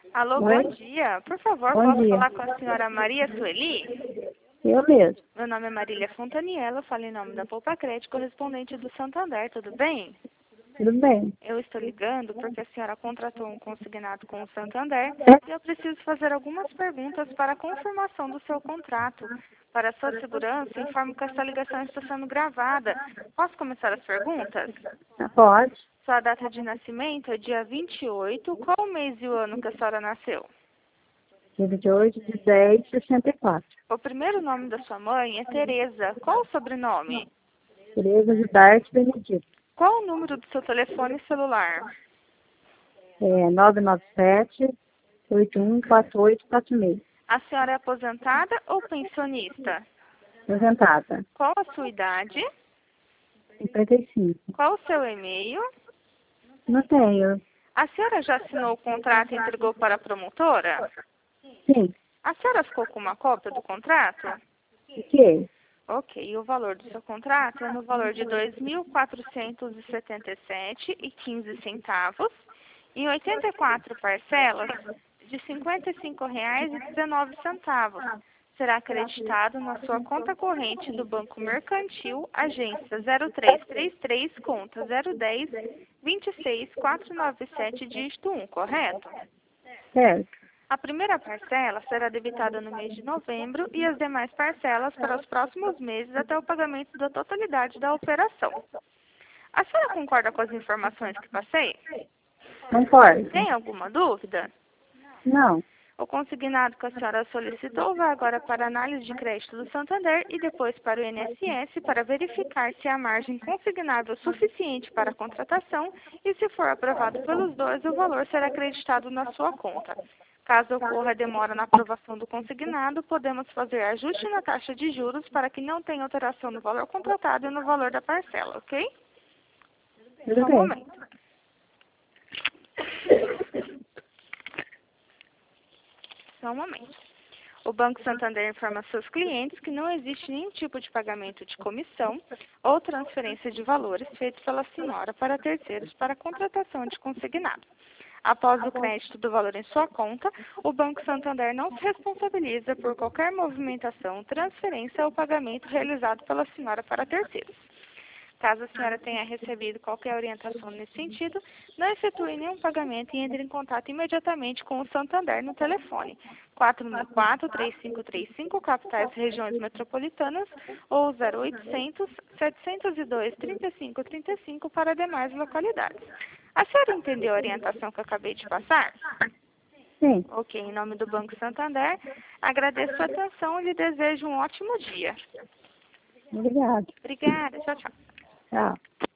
Alô, Oi? bom dia. Por favor, Bom posso dia. falar com a senhora Maria Sueli? Eu mesmo. Meu nome é Marília Fontaniela, falo em nome da Poupa Crédito, correspondente do Santander, tudo bem? Tudo bem? Eu estou ligando porque a senhora contratou um consignado com o Santander e eu preciso fazer algumas perguntas para a confirmação do seu contrato. Para sua segurança, informo que essa ligação está sendo gravada. Posso começar as perguntas? Pode. Sua data de nascimento é dia 28. Qual o mês e o ano que a senhora nasceu? Dia 28 de 10 de 64. O primeiro nome da sua mãe é Tereza. Qual o sobrenome? Tereza de Darte Benedito. Qual o número do seu telefone celular? 997-814846. A senhora é aposentada ou pensionista? Apresentada. Qual a sua idade? 55. Qual o seu e-mail? Não tenho. A senhora já assinou o contrato e entregou para a promotora? Sim. A senhora ficou com uma cópia do contrato? O quê? Ok, e o valor do seu contrato é no valor de R$ 2.477,15 em 84 parcelas de R$ 55,19. Será acreditado na sua conta corrente do Banco Mercantil, agência 0333, conta 010 26497, dígito 1, correto? Certo. A primeira parcela será debitada no mês de novembro e as demais parcelas para os próximos meses até o pagamento da totalidade da operação. A senhora concorda com as informações que passei? Concordo. Tem alguma dúvida? Não. O consignado que a senhora solicitou vai agora para a análise de crédito do Santander e depois para o INSS para verificar se a margem consignável é suficiente para a contratação e, se for aprovado pelos dois, o valor será acreditado na sua conta. Caso ocorra demora na aprovação do consignado, podemos fazer ajuste na taxa de juros para que não tenha alteração no valor contratado e no valor da parcela, ok? Tudo Só um bem. momento. Só um momento. O Banco Santander informa seus clientes que não existe nenhum tipo de pagamento de comissão ou transferência de valores feitos pela senhora para terceiros para contratação de consignado. Após o crédito do valor em sua conta, o Banco Santander não se responsabiliza por qualquer movimentação, transferência ou pagamento realizado pela senhora para terceiros. Caso a senhora tenha recebido qualquer orientação nesse sentido, não efetue nenhum pagamento e entre em contato imediatamente com o Santander no telefone 414-3535, capitais regiões metropolitanas, ou 0800-702-3535 para demais localidades. A senhora entendeu a orientação que eu acabei de passar? Sim. Ok, em nome do Banco Santander, agradeço a atenção e lhe desejo um ótimo dia. Obrigado. Obrigada, tchau, tchau. Tchau.